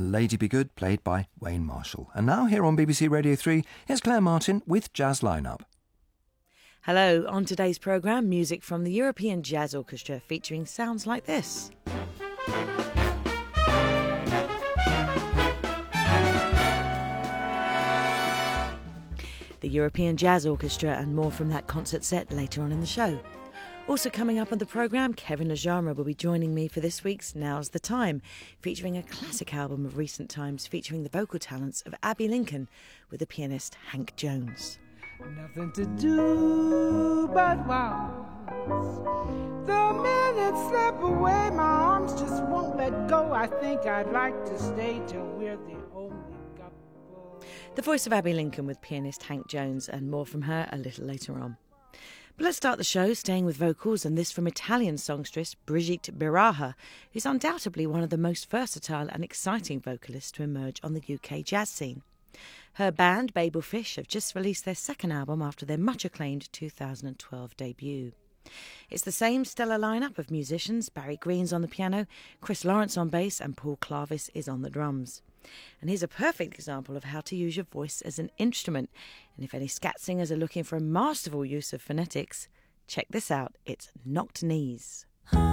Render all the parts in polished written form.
Lady Be Good, played by Wayne Marshall. And now here on BBC Radio 3, here's Claire Martin with Jazz Lineup. Hello, on today's programme, music from the European Jazz Orchestra featuring sounds like this. The European Jazz Orchestra and more from that concert set later on in the show. Also coming up on the programme, Kevin Najama will be joining me for this week's Now's the Time, featuring a classic album of recent times featuring the vocal talents of Abbey Lincoln with the pianist Hank Jones. Nothing to do but waltz. The minutes slip away, my arms just won't let go. I think I'd like to stay till we're the only couple. The voice of Abbey Lincoln with pianist Hank Jones and more from her a little later on. But let's start the show staying with vocals, and this from Italian songstress Brigitte Beraha, who's undoubtedly one of the most versatile and exciting vocalists to emerge on the UK jazz scene. Her band, Babelfish, have just released their second album after their much-acclaimed 2012 debut. It's the same stellar lineup of musicians. Barry Green's on the piano, Chris Lawrence on bass, and Paul Clavis is on the drums. And here's a perfect example of how to use your voice as an instrument. And if any scat singers are looking for a masterful use of phonetics, check this out. It's Knocked Knees.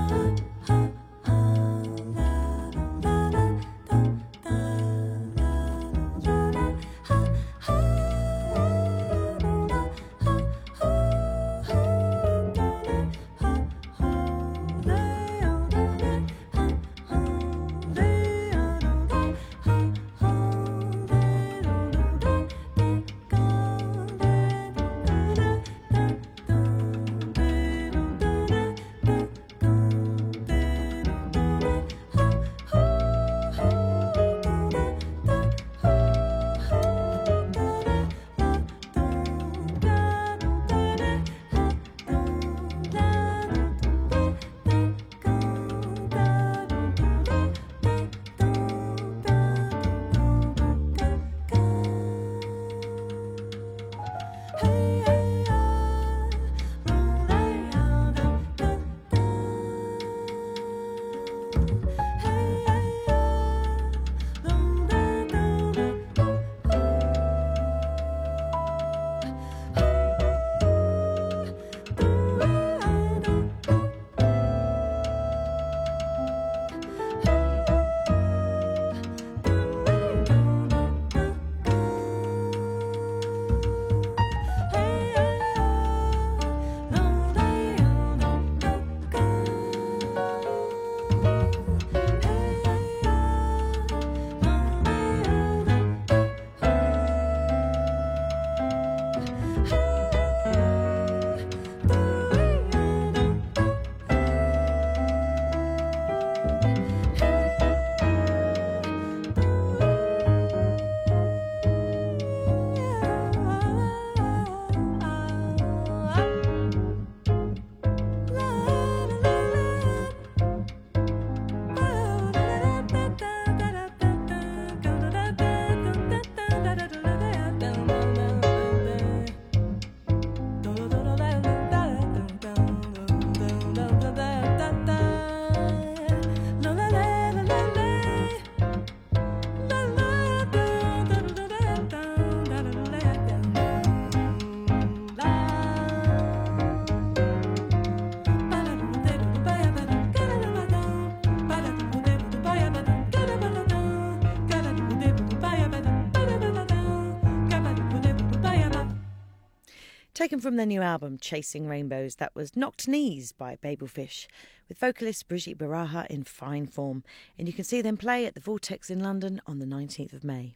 Taken from their new album, Chasing Rainbows, that was Knocked Knees by Babelfish, with vocalist Brigitte Beraha in fine form, and you can see them play at the Vortex in London on the 19th of May.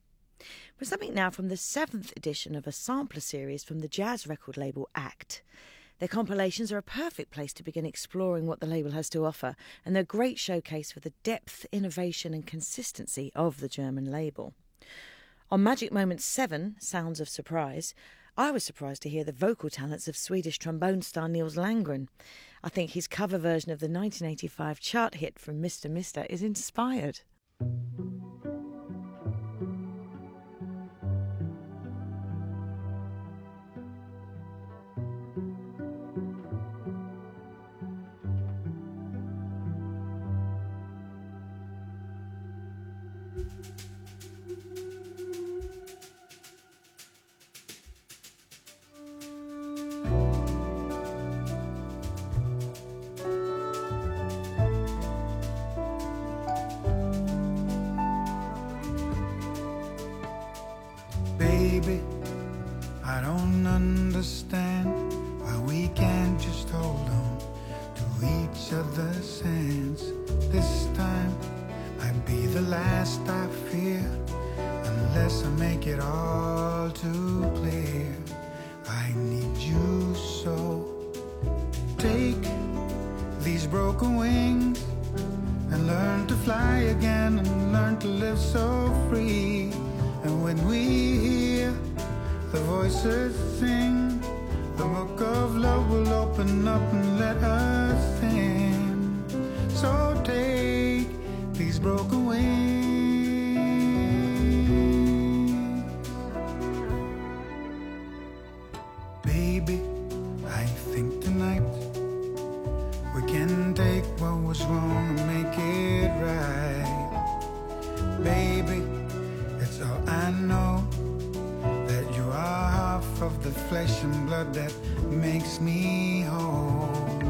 We're something now from the 7th edition of a sampler series from the jazz record label ACT. Their compilations are a perfect place to begin exploring what the label has to offer, and they're a great showcase for the depth, innovation and consistency of the German label. On Magic Moments 7, Sounds of Surprise, I was surprised to hear the vocal talents of Swedish trombone star Nils Landgren. I think his cover version of the 1985 chart hit from Mr. Mister is inspired. Baby, I don't understand why we can't just hold on to each other's hands. This time I'd be the last I fear, unless I make it all too clear. I need you so. Take these broken wings and learn to fly again, and learn to live so free. And when we hear the voices sing, the book of love will open up and let us in. So take these broken wings. Baby, I think tonight we can take what was wrong and make it right. Baby, it's all I know, that you are half of the flesh and blood that makes me whole.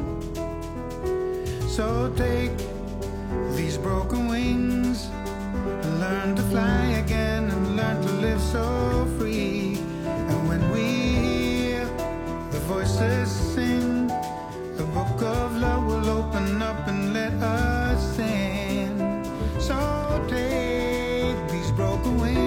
So take these broken wings and learn to fly again, and learn to live so free. And when we hear the voices sing, the book of love will open up and let us in. So take these broken wings.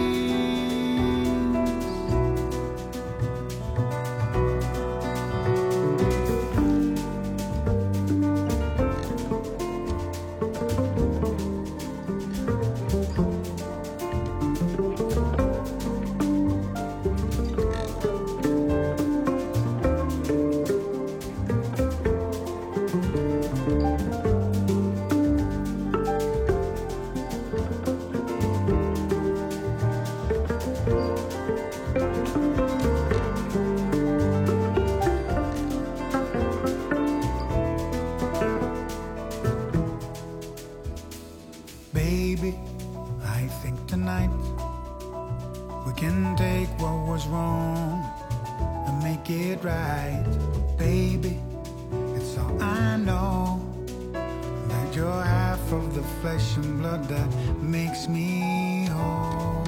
Baby, I think tonight we can take what was wrong and make it right. Baby, it's all I know, that you're half of the flesh and blood that makes me whole.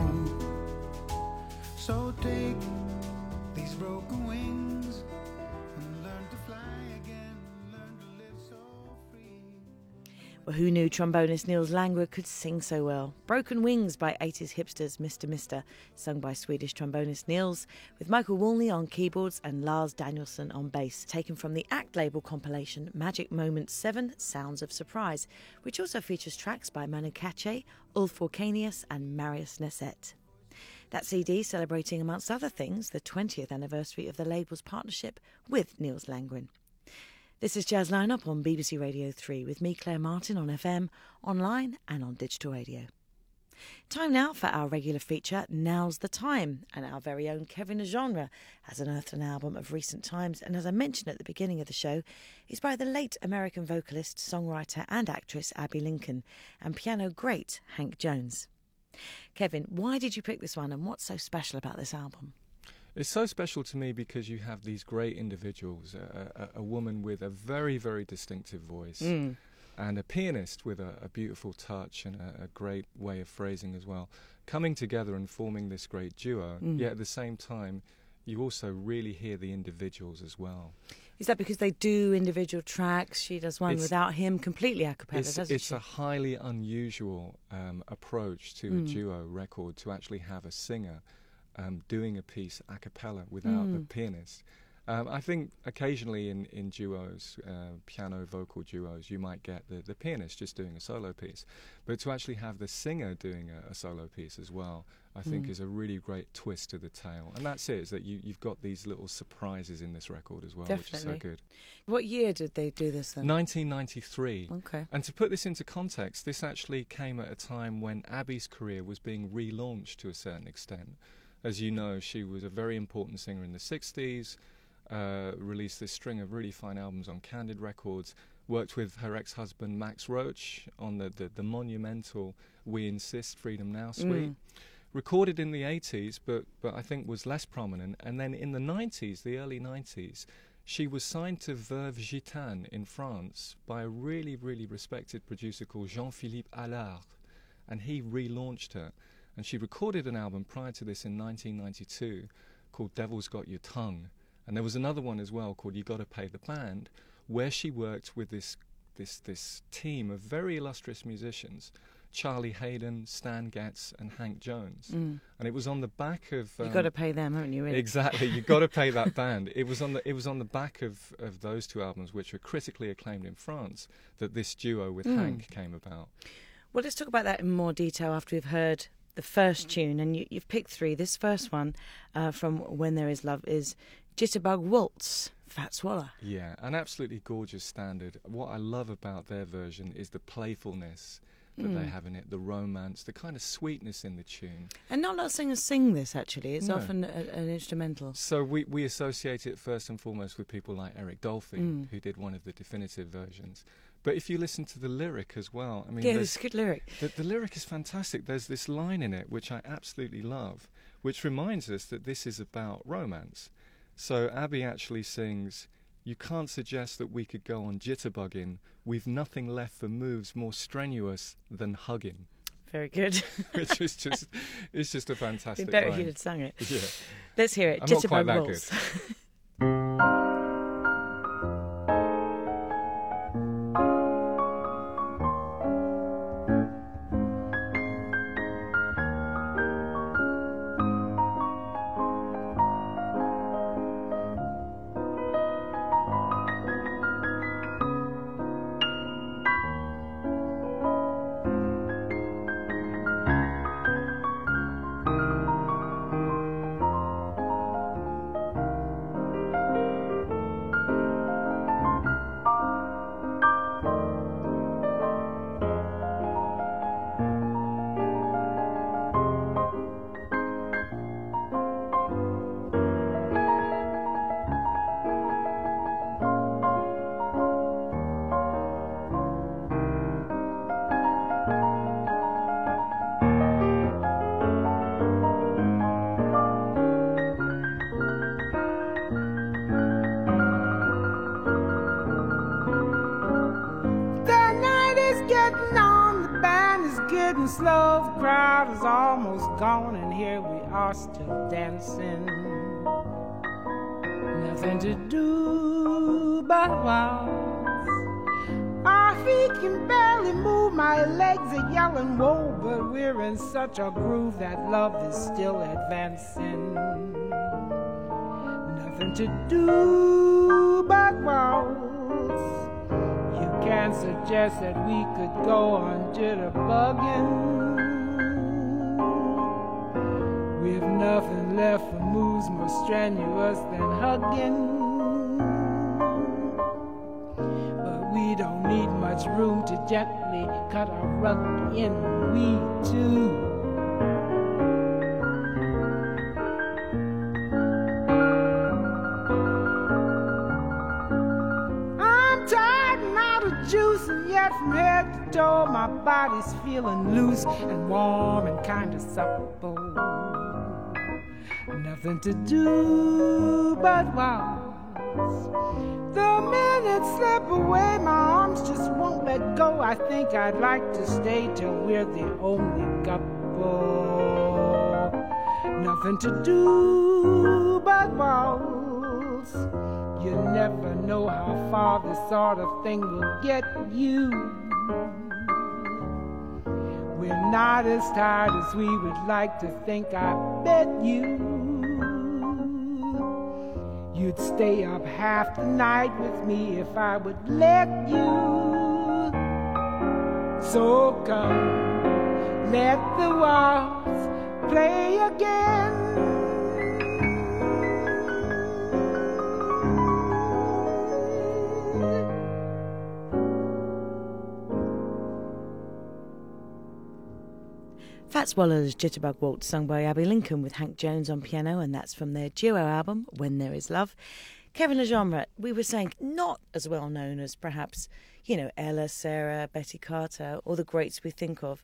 So take these broken wings and learn to fly again, learn to live so free. Well, who knew trombonist Nils Langway could sing so well? Broken Wings by 80s hipsters Mr. Mister, sung by Swedish trombonist Nils, with Michael Woolney on keyboards and Lars Danielsson on bass, taken from the ACT label compilation Magic Moments 7 Sounds of Surprise, which also features tracks by Manu Katché, Ulf Orkanius and Marius Neset. That CD celebrating, amongst other things, the 20th anniversary of the label's partnership with Nils Langway. This is Jazz Line-Up on BBC Radio 3 with me, Claire Martin, on FM, online and on digital radio. Time now for our regular feature, Now's the Time, and our very own Kevin Legenre has unearthed an album of recent times, and as I mentioned at the beginning of the show, is by the late American vocalist, songwriter and actress Abbey Lincoln and piano great Hank Jones. Kevin, why did you pick this one, and what's so special about this album? It's so special to me because you have these great individuals, a woman with a very, very distinctive voice, and a pianist with a beautiful touch and a great way of phrasing as well, coming together and forming this great duo. Yet at the same time, you also really hear the individuals as well. Is that because they do individual tracks? She does one without him, completely a cappella, doesn't she? It's a highly unusual approach to a duo record, to actually have a singer doing a piece a cappella without the pianist. I think occasionally in duos, piano vocal duos, you might get the pianist just doing a solo piece, but to actually have the singer doing a solo piece as well, I think is a really great twist to the tale. And that's it, is that you've got these little surprises in this record as well, Definitely. which is so good. What year did they do this then? 1993. Okay. And to put this into context, this actually came at a time when Abbey's career was being relaunched to a certain extent. As you know, she was a very important singer in the 60s, released this string of really fine albums on Candid Records, worked with her ex-husband Max Roach on the monumental We Insist Freedom Now suite. Recorded in the 80s, but I think was less prominent. And then in the 90s, the early 90s, she was signed to Veuve Gitane in France by a really, really respected producer called Jean-Philippe Allard, and he relaunched her. And she recorded an album prior to this in 1992 called Devil's Got Your Tongue. And there was another one as well called You Gotta Pay the Band, where she worked with this team of very illustrious musicians, Charlie Haydn, Stan Getz, and Hank Jones. And it was on the back of... You've got to pay them, haven't you, really? Exactly, you've got to pay that band. It was on the back of those two albums, which were critically acclaimed in France, that this duo with Hank came about. Well, let's talk about that in more detail after we've heard the first tune. And you've picked three. This first one from When There Is Love is Jitterbug Waltz, Fats Waller. Yeah, an absolutely gorgeous standard. What I love about their version is the playfulness that they have in it, the romance, the kind of sweetness in the tune. And not a lot of singers sing this, actually. It's No. often an instrumental. So we associate it first and foremost with people like Eric Dolphy, who did one of the definitive versions. But if you listen to the lyric as well, I mean, Yeah, it's a good lyric. the lyric is fantastic. There's this line in it which I absolutely love, which reminds us that this is about romance. So Abby actually sings, "You can't suggest that we could go on jitterbugging. We've nothing left for moves more strenuous than hugging." Very good. Which is just, it's just a fantastic It'd be better if line. you'd have sung it. Yeah. Let's hear it. I'm not quite Jitterbug that Waltz. Slow, the crowd is almost gone, and here we are still dancing. Nothing to do but waltz. Our feet can barely move, my legs are yelling whoa, but we're in such a groove that love is still advancing. Nothing to do but waltz. You can't suggest that we could go on jitterbugging. We've nothing left for moves more strenuous than hugging. But we don't need much room to gently cut our rug in. We too. Juice, and yet from head to toe my body's feeling loose and warm and kind of supple. Nothing to do but waltz. The minutes slip away, my arms just won't let go. I think I'd like to stay till we're the only couple. Nothing to do but waltz. You never know how far this sort of thing will get you. We're not as tired as we would like to think, I bet you. You'd stay up half the night with me if I would let you. So come, let the waltz play again. Fats Waller's Jitterbug Waltz, sung by Abby Lincoln with Hank Jones on piano, and that's from their duo album, When There Is Love. Kevin Legenre, we were saying, not as well known as perhaps you know, Ella, Sarah, Betty Carter, all the greats we think of.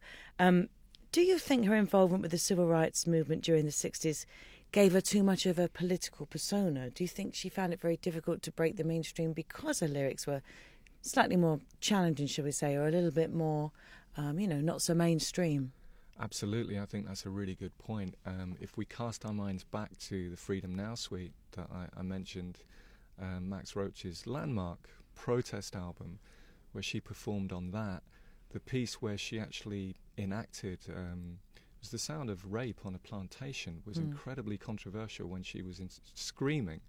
Do you think her involvement with the civil rights movement during the 60s gave her too much of a political persona? Do you think she found it very difficult to break the mainstream because her lyrics were slightly more challenging, shall we say, or a little bit more, not so mainstream? Absolutely, I think that's a really good point. If we cast our minds back to the Freedom Now suite that I mentioned, Max Roach's landmark protest album, where she performed on that, the piece where she actually enacted was the sound of rape on a plantation was incredibly controversial when she was screaming,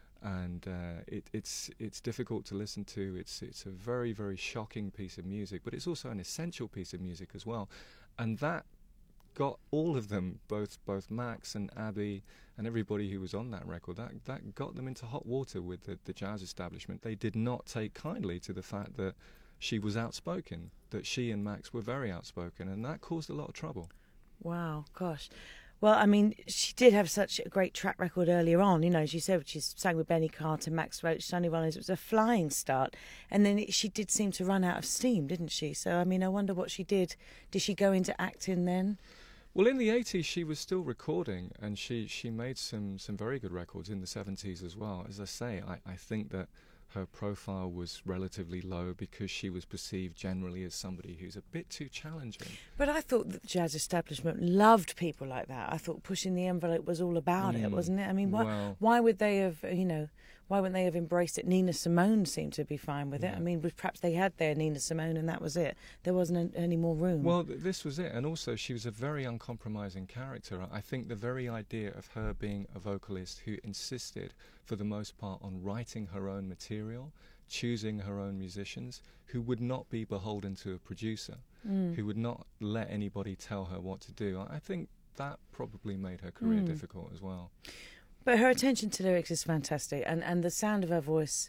and it's difficult to listen to. It's a very, very shocking piece of music, but it's also an essential piece of music as well, and that got all of them, both Max and Abby and everybody who was on that record, that got them into hot water with the jazz establishment. They did not take kindly to the fact that she was outspoken, that she and Max were very outspoken, and that caused a lot of trouble. Wow, gosh. Well, I mean, she did have such a great track record earlier on. You know, as you said, she sang with Benny Carter, Max Roach, Sonny Rollins. It was a flying start. And then she did seem to run out of steam, didn't she? So, I mean, I wonder what she did. Did she go into acting then? Well, in the 80s, she was still recording, and she made some very good records in the 70s as well. As I say, I think that her profile was relatively low because she was perceived generally as somebody who's a bit too challenging. But I thought that the jazz establishment loved people like that. I thought pushing the envelope was all about it, wasn't it? I mean, why would they have, why wouldn't they have embraced it? Nina Simone seemed to be fine with it. I mean, perhaps they had their Nina Simone and that was it. There wasn't any more room. Well, this was it. And also, she was a very uncompromising character. I think the very idea of her being a vocalist who insisted, for the most part, on writing her own material, choosing her own musicians, who would not be beholden to a producer, who would not let anybody tell her what to do. I think that probably made her career difficult as well. But her attention to lyrics is fantastic, and the sound of her voice,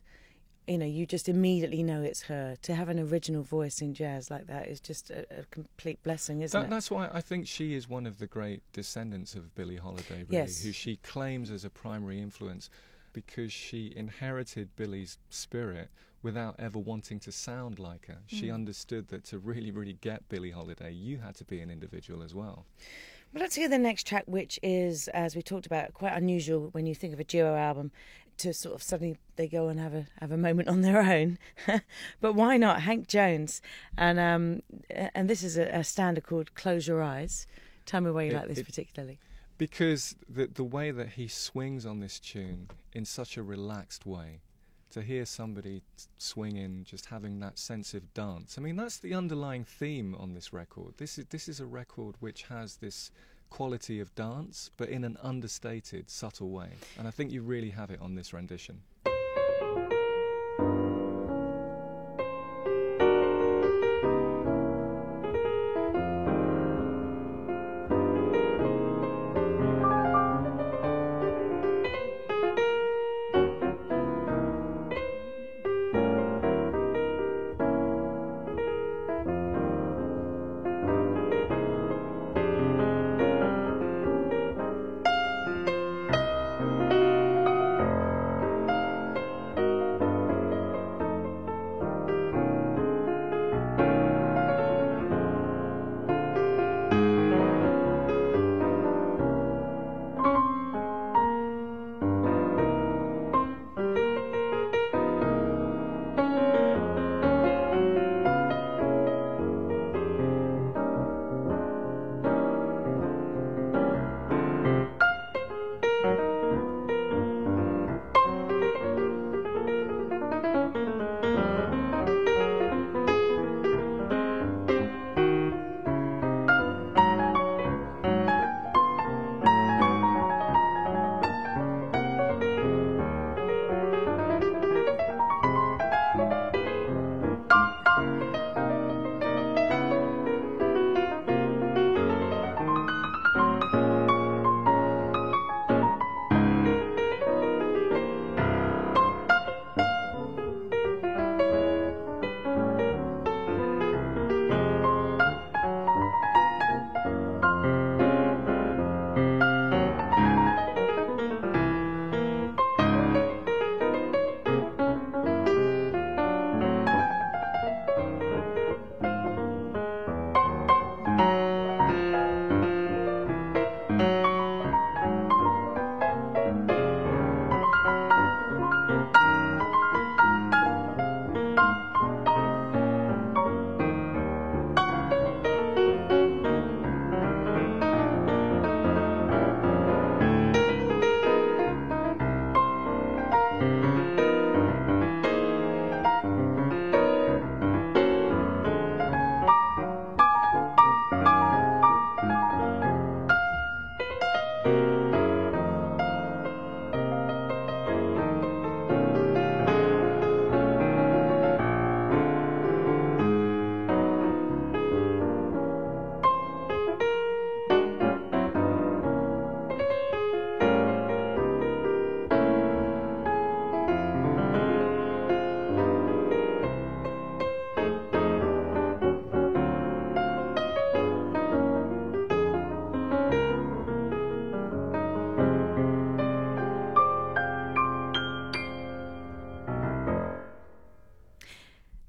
you just immediately know it's her. To have an original voice in jazz like that is just a complete blessing, isn't it? That's why I think she is one of the great descendants of Billie Holiday, really, who she claims as a primary influence, because she inherited Billie's spirit without ever wanting to sound like her. She understood that to really, really get Billie Holiday, you had to be an individual as well. Well, let's hear the next track, which is, as we talked about, quite unusual when you think of a duo album, to sort of suddenly they go and have a moment on their own. But why not? Hank Jones. And this is a standard called Close Your Eyes. Tell me why you like this particularly. Because the way that he swings on this tune in such a relaxed way, to hear somebody swinging, just having that sense of dance. I mean, that's the underlying theme on this record. This is a record which has this quality of dance, but in an understated, subtle way. And I think you really have it on this rendition.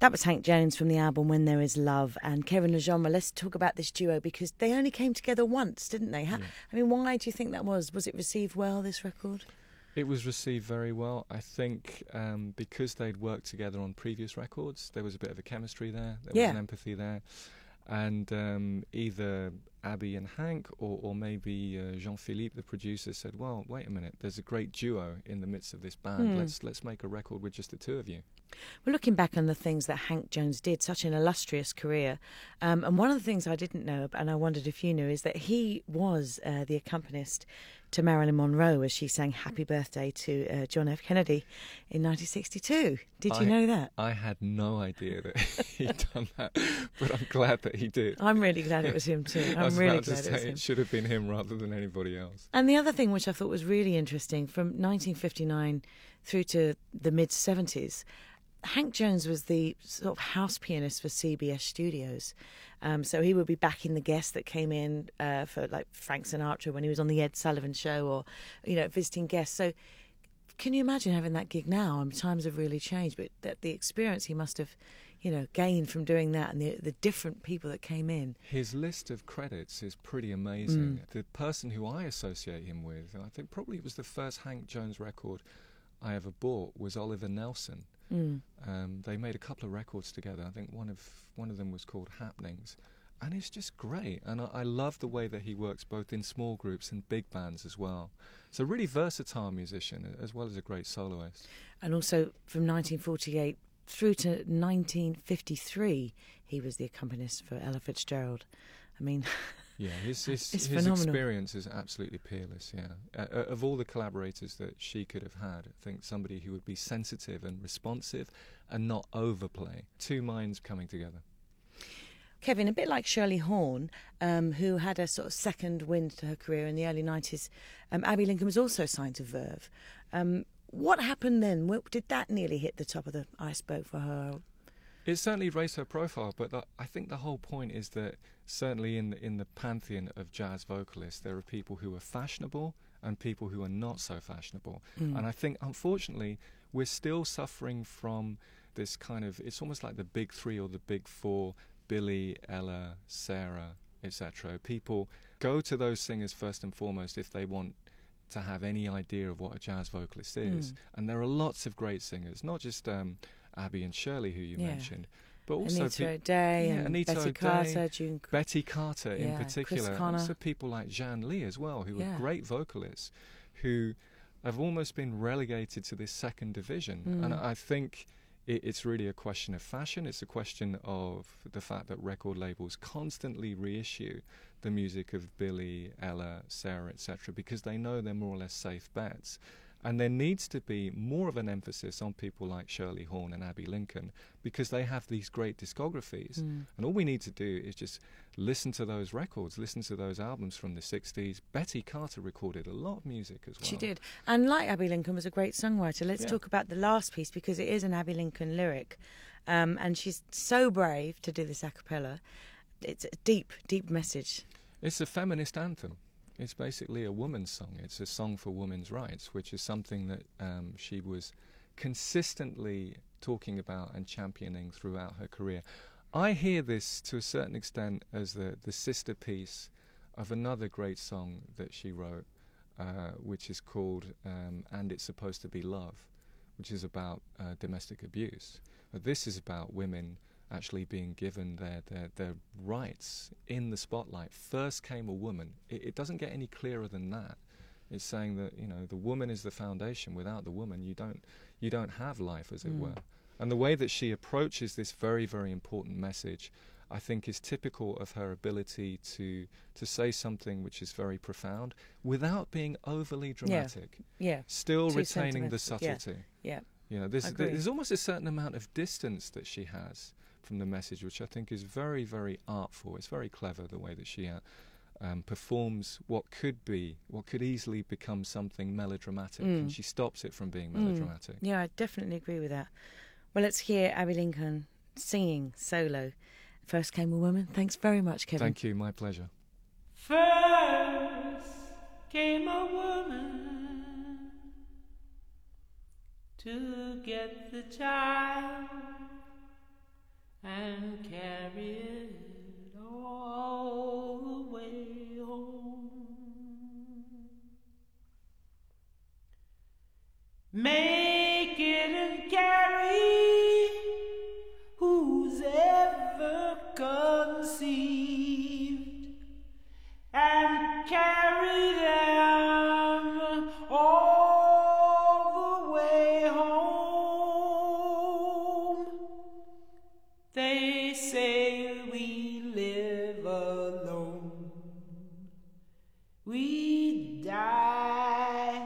That was Hank Jones from the album When There Is Love. And Kevin Legendre, let's talk about this duo because they only came together once, didn't they? I mean, why do you think that was? Was it received well, this record? It was received very well. I think because they'd worked together on previous records, there was a bit of a chemistry there. There was an empathy there. And either Abby and Hank or maybe Jean-Philippe, the producer, said, well, wait a minute, there's a great duo in the midst of this band. Let's make a record with just the two of you. Well, looking back on the things that Hank Jones did, such an illustrious career, and one of the things I didn't know, and I wondered if you knew, is that he was the accompanist to Marilyn Monroe as she sang Happy Birthday to John F. Kennedy in 1962. Did you know that? I had no idea that he'd done that, but I'm glad that he did. I'm really glad it was him too. I was really about glad to say it should have been him rather than anybody else. And the other thing which I thought was really interesting, from 1959 through to the mid-70s, Hank Jones was the sort of house pianist for CBS Studios. So he would be backing the guests that came in for like Frank Sinatra when he was on the Ed Sullivan Show, or, you know, visiting guests. So can you imagine having that gig now? I mean, times have really changed, but the experience he must have, you know, gained from doing that, and the different people that came in. His list of credits is pretty amazing. The person who I associate him with, I think probably it was the first Hank Jones record I ever bought, was Oliver Nelson. They made a couple of records together. I think one of them was called Happenings, and it's just great. And I love the way that he works both in small groups and big bands as well. So really versatile musician as well as a great soloist. And also from 1948 through to 1953, he was the accompanist for Ella Fitzgerald. I mean, yeah, his experience is absolutely peerless, yeah. Of all the collaborators that she could have had, I think somebody who would be sensitive and responsive and not overplay. Two minds coming together. Kevin, a bit like Shirley Horn, who had a sort of second wind to her career in the early 90s, Abbey Lincoln was also signed to Verve. What happened then? Did that nearly hit the top of the iceberg for her? It certainly raised her profile, but I think the whole point is that certainly in the pantheon of jazz vocalists, there are people who are fashionable and people who are not so fashionable. And I think, unfortunately, we're still suffering from this kind of, it's almost like the big three or the big four, Billy, Ella, Sarah, etc. People go to those singers first and foremost if they want to have any idea of what a jazz vocalist is. And there are lots of great singers, not just Abby and Shirley, who you mentioned, but also Anita O'Day and Anita Betty O'Day, Carter, Betty Carter in particular, Chris and Connor. also people like Jan Lee as well, who are great vocalists, who have almost been relegated to this second division. And I think it's really a question of fashion. It's a question of the fact that record labels constantly reissue the music of Billy, Ella, Sarah, etc., because they know they're more or less safe bets. And there needs to be more of an emphasis on people like Shirley Horn and Abbey Lincoln, because they have these great discographies. And all we need to do is just listen to those records, listen to those albums from the 60s. Betty Carter recorded a lot of music as well. She did. And like Abbey Lincoln, was a great songwriter. Let's talk about the last piece, because it is an Abbey Lincoln lyric. And she's so brave to do this a cappella. It's a deep, deep message. It's a feminist anthem. It's basically a woman's song. It's a song for women's rights, which is something that she was consistently talking about and championing throughout her career. I hear this to a certain extent as the sister piece of another great song that she wrote, which is called And It's Supposed to Be Love, which is about domestic abuse. But this is about women actually being given their rights in the spotlight. First came a woman. It doesn't get any clearer than that. It's saying that, you know, the woman is the foundation. Without the woman, you don't have life, as it were. And the way that she approaches this very, very important message, I think, is typical of her ability to say something which is very profound without being overly dramatic. Yeah. Still retaining the subtlety. Yeah. You know, there's almost a certain amount of distance that she has from the message, which I think is very, very artful. It's very clever, the way that she performs what could easily become something melodramatic, and she stops it from being melodramatic. Yeah, I definitely agree with that. Well, let's hear Abbey Lincoln singing solo. First Came a Woman. Thanks very much, Kevin. Thank you, my pleasure. First came a woman to get the child and carry it all the way home. Make it and carry who's ever conceived, and carry them all the way home. They say we live alone, we die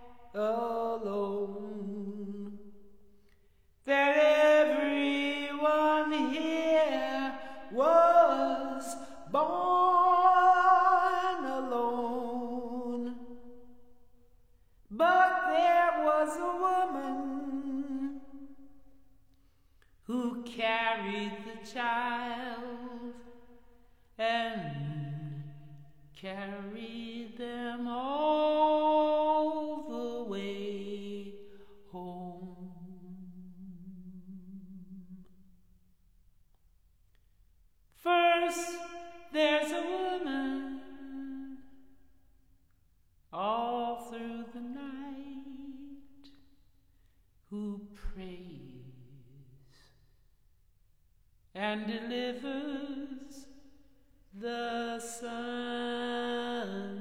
alone, that everyone here was born alone. But there was a woman who carried the child and carried them all the way home. First, there's a woman all through the night who prays and delivers the sun.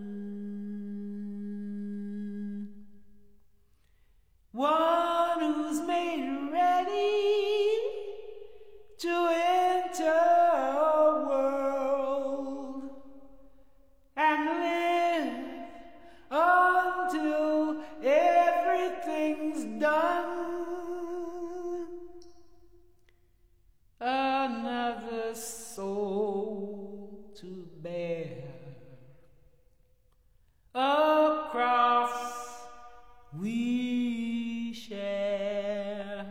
One who's made ready to enter a world and live until everything's done. Another soul to bear, a cross we share,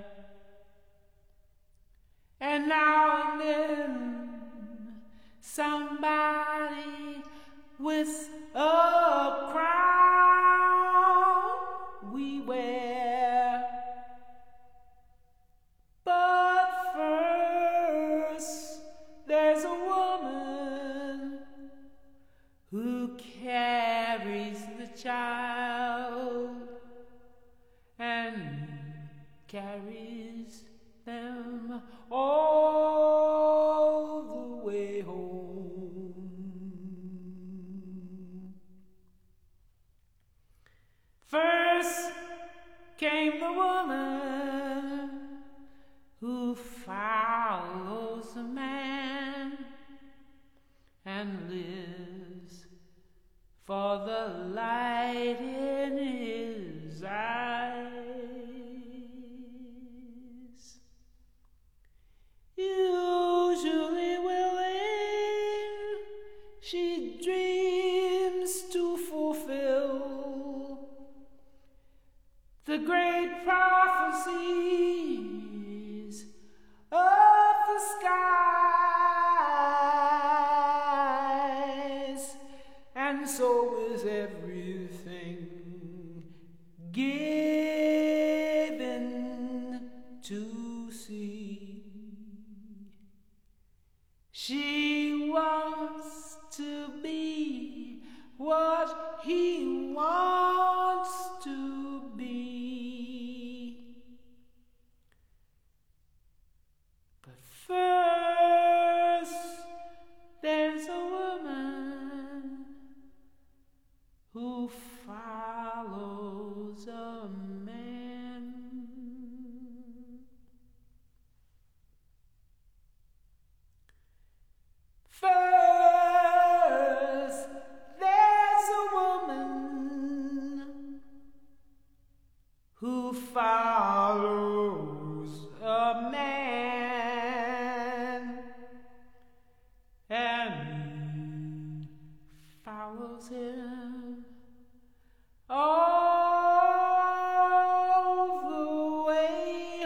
and now and then somebody with a crown we wear. But first there's a woman who carries the child and carries them all the way home. First came the woman who follows a man and lives for the light in his eyes. Usually willing, she dreams to fulfill the great prophecies of the skies, and so is everything given to see. She wants to be what he wants to be. But first, there's a woman who follows a man. First, there's a woman who follows a man and follows him all the way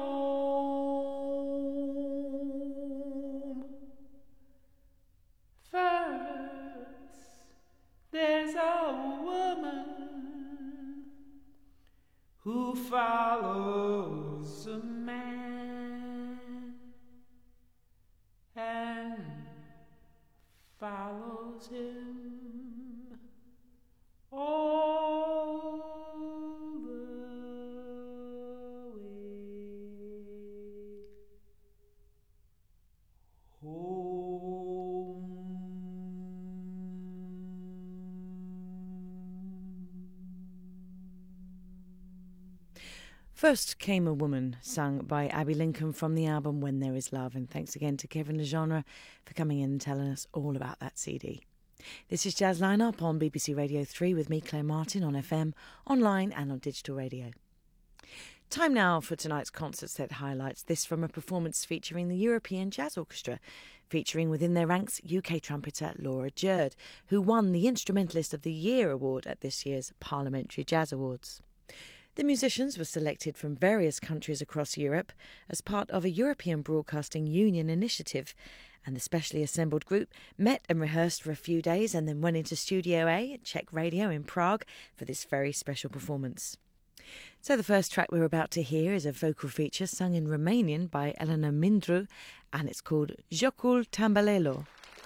home. First, there's a woman who follows a man follows him all the way home. First Came a Woman, sung by Abby Lincoln from the album When There Is Love. And thanks again to Kevin Legenre for coming in and telling us all about that CD. This is Jazz Lineup on BBC Radio 3 with me, Claire Martin, on FM, online and on digital radio. Time now for tonight's concert set highlights. This from a performance featuring the European Jazz Orchestra, featuring within their ranks UK trumpeter Laura Jurd, who won the Instrumentalist of the Year award at this year's Parliamentary Jazz Awards. The musicians were selected from various countries across Europe as part of a European Broadcasting Union initiative, and the specially assembled group met and rehearsed for a few days and then went into Studio A at Czech Radio in Prague for this very special performance. So the first track we're about to hear is a vocal feature sung in Romanian by Elena Mindru, and it's called Jocul Tambalelor.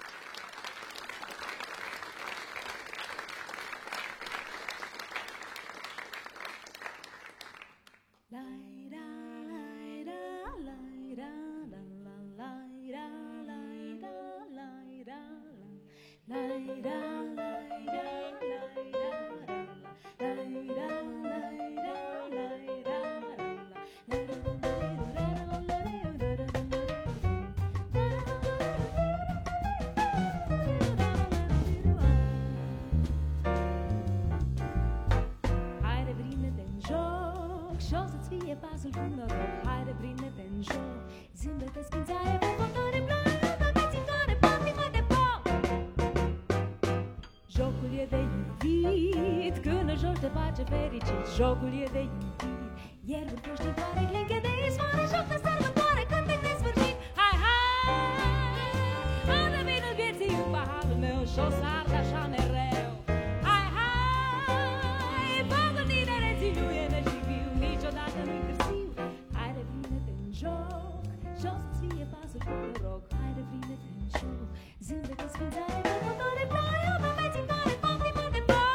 Jocul e de iubit, ierburi proștitoare, clinche de izvoare, joc de sărbătoare, cântec de sfârșit. Hai, hai, adă vinul vieții în paharul meu și o să ard așa mereu. Hai, hai, focul tinereții nu e neștiviu, niciodată nu-i târziu. Haide, vine-te în joc și o să-ți fie pasul cu noroc. Haide, vine-te în joc, zâmbete sfântare, făcătoare, ploaie, o mame țintoare, poftimă de foc.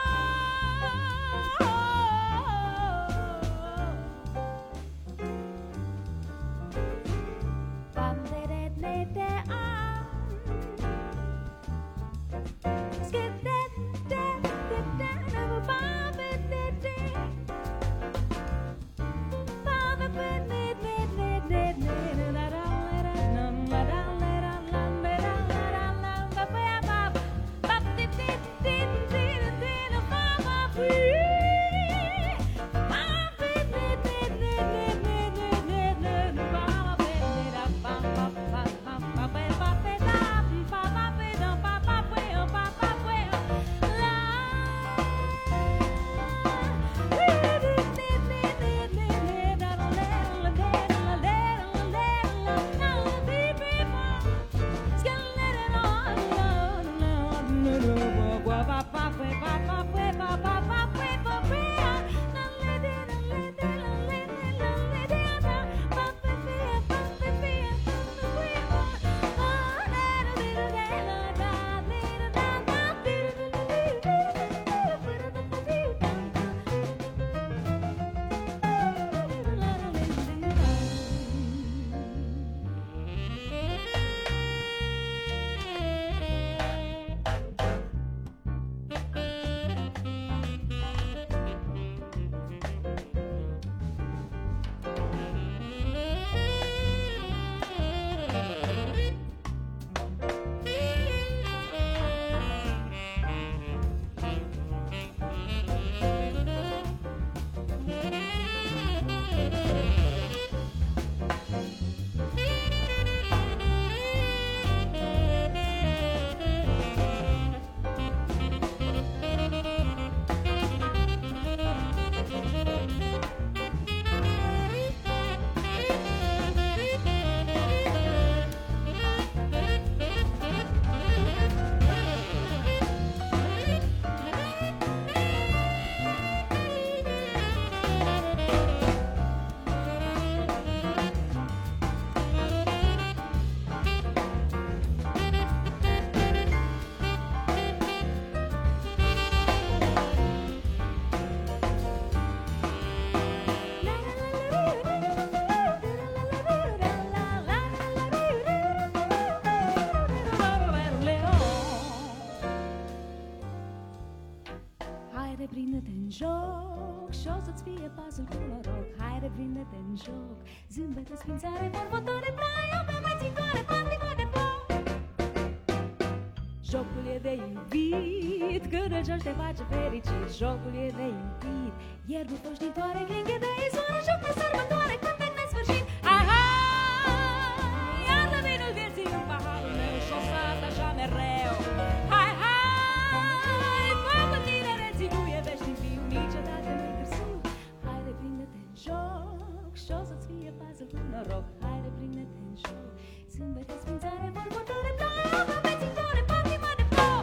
Skip that Haide, prinde-te în joc și o să-ți fie pasul cu noroc. Haide, prinde-te în joc, zâmbete, sfințare, vorbătoare, trai, o pemețitoare, patima de foc. Jocul e de iubit, când îl joci te face fericit. Jocul e de iubit, ierbi poșnitoare, clinche de izvoare, joc de sărbătoare, cântec nesfârșit. Hai, hai, iartă vinul vieții în paharul meu și o să arăt așa mereu. Hai, hai, fă cu tinereții, buie vești în fiu, niciodată nu-i târziu. Haide, prinde-te în joc și o să-ți fie pasul cu noroc. Haide, prinde-te în joc, zâmbete, sfințare, vorbătoare, trai, o pemețitoare, patima de foc.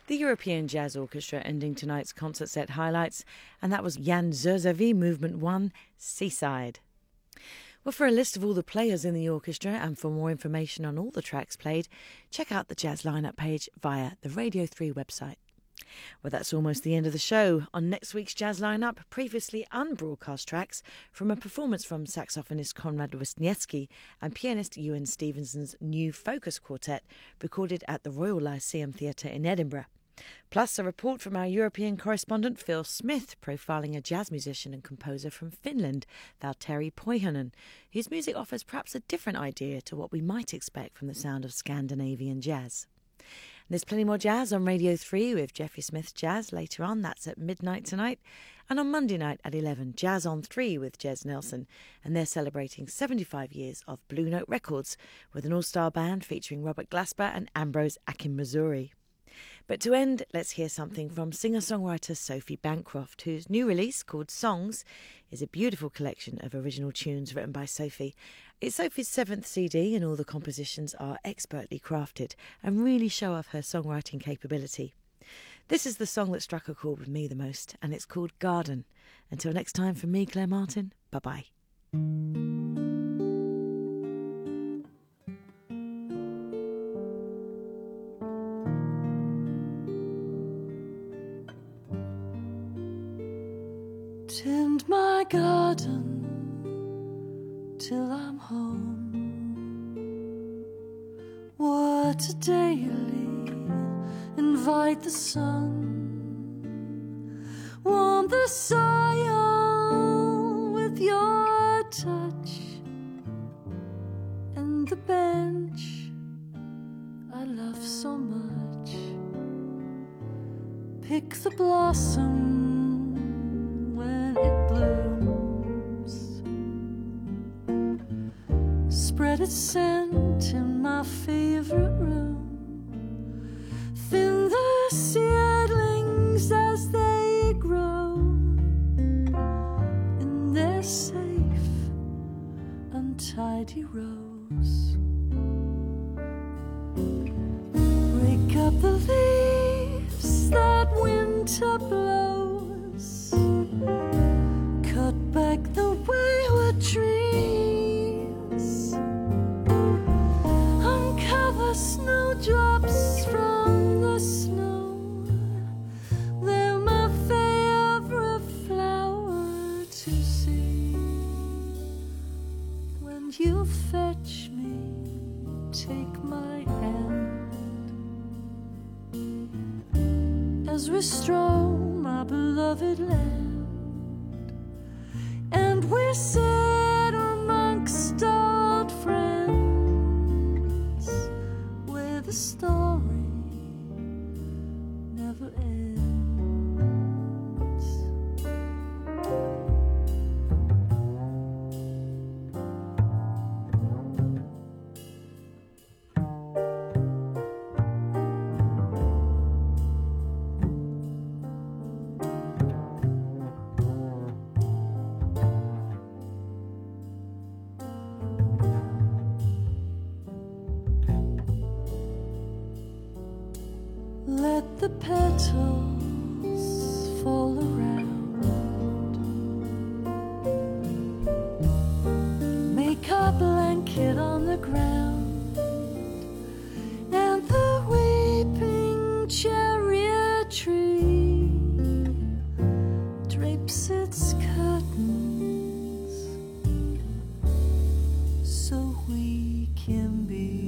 The European Jazz Orchestra ending tonight's concert set highlights, and that was Jan Zerzavi, Movement 1, Seaside. Well, for a list of all the players in the orchestra and for more information on all the tracks played, check out the jazz lineup page via the Radio 3 website. Well, that's almost the end of the show. On next week's jazz lineup, previously unbroadcast tracks from a performance from saxophonist Konrad Wisniewski and pianist Ewan Stevenson's new Focus Quartet, recorded at the Royal Lyceum Theatre in Edinburgh. Plus a report from our European correspondent Phil Smith, profiling a jazz musician and composer from Finland, Valtteri Poihonen, whose music offers perhaps a different idea to what we might expect from the sound of Scandinavian jazz. There's plenty more jazz on Radio 3 with Jeffrey Smith's Jazz later on. That's at midnight tonight. And on Monday night at 11, Jazz on 3 with Jez Nelson. And they're celebrating 75 years of Blue Note Records with an all-star band featuring Robert Glasper and Ambrose Akinmusuri. But to end, let's hear something from singer-songwriter Sophie Bancroft, whose new release, called Songs, is a beautiful collection of original tunes written by Sophie. It's Sophie's 7th CD, and all the compositions are expertly crafted and really show off her songwriting capability. This is the song that struck a chord with me the most, and it's called Garden. Until next time, from me, Claire Martin, bye-bye. Tend my garden till I'm home. Water daily, invite the sun. Warm the soil with your touch. And the bench I love so much. Pick the blossom when it blooms, spread its scent in my favorite room, thin the seedlings as they grow in their safe, untidy rows. Break up the leaves that winter blows, cut back the wayward trees, uncover snowdrops from the snow. They're my favorite flower to see. When you fetch me, take my hand as we stroll my beloved land. And we sit amongst old friends where the story never ends. Let the petals fall around. Make a blanket on the ground, and the weeping chariot tree drapes its curtains so we can be.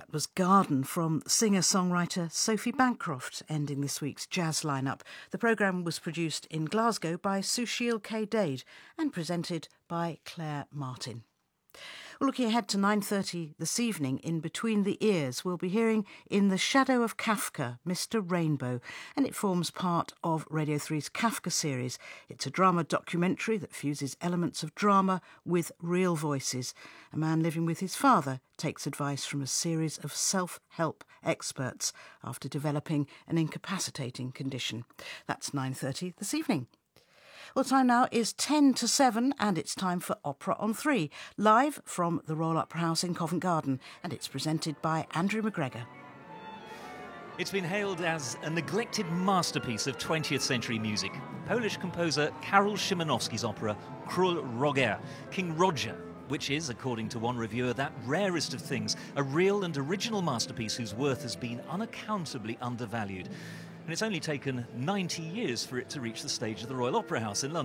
That was Garden from singer-songwriter Sophie Bancroft, ending this week's jazz lineup. The programme was produced in Glasgow by Sushil K. Dade and presented by Claire Martin. Well, looking ahead to 9:30 this evening, in Between the Ears, we'll be hearing In the Shadow of Kafka, Mr. Rainbow, and it forms part of Radio 3's Kafka series. It's a drama documentary that fuses elements of drama with real voices. A man living with his father takes advice from a series of self-help experts after developing an incapacitating condition. That's 9:30 this evening. Well, time now is 10 to 7 and it's time for Opera on 3, live from the Royal Opera House in Covent Garden, and it's presented by Andrew McGregor. It's been hailed as a neglected masterpiece of 20th century music. Polish composer Karol Szymanowski's opera Król Roger, King Roger, which is, according to one reviewer, that rarest of things, a real and original masterpiece whose worth has been unaccountably undervalued. And it's only taken 90 years for it to reach the stage of the Royal Opera House in London.